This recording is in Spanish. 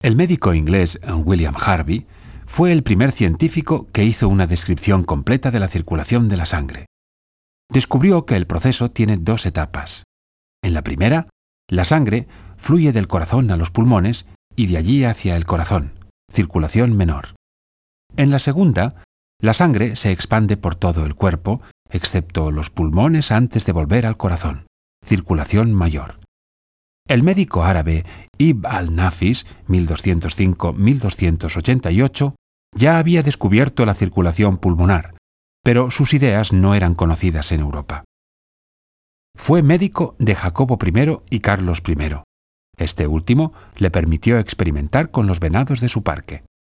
El médico inglés William Harvey fue el primer científico que hizo una descripción completa de la circulación de la sangre. Descubrió que el proceso tiene dos etapas. En la primera, la sangre fluye del corazón a los pulmones y de allí hacia el corazón, circulación menor. En la segunda, la sangre se expande por todo el cuerpo, excepto los pulmones antes de volver al corazón, circulación mayor. El médico árabe Ibn al-Nafis, 1205-1288, ya había descubierto la circulación pulmonar, pero sus ideas no eran conocidas en Europa. Fue médico de Jacobo I y Carlos I. Este último le permitió experimentar con los venados de su parque.